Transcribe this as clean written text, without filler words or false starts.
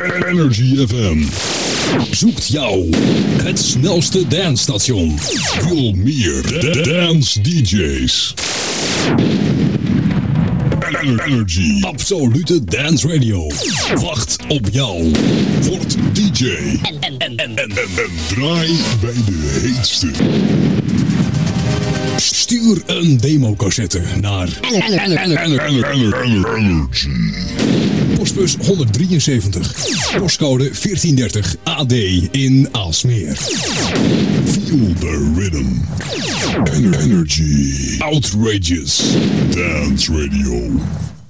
Energy FM zoekt jou het snelste dancestation. Veel meer dance DJ's. Energy, absolute dance radio. Wacht op jou. Word DJ. En draai bij de heetste. Stuur een democassette naar Energy. Postbus 173. Postcode 1430 AD in Aalsmeer. Feel the rhythm. Energy. Outrageous. Dance Radio.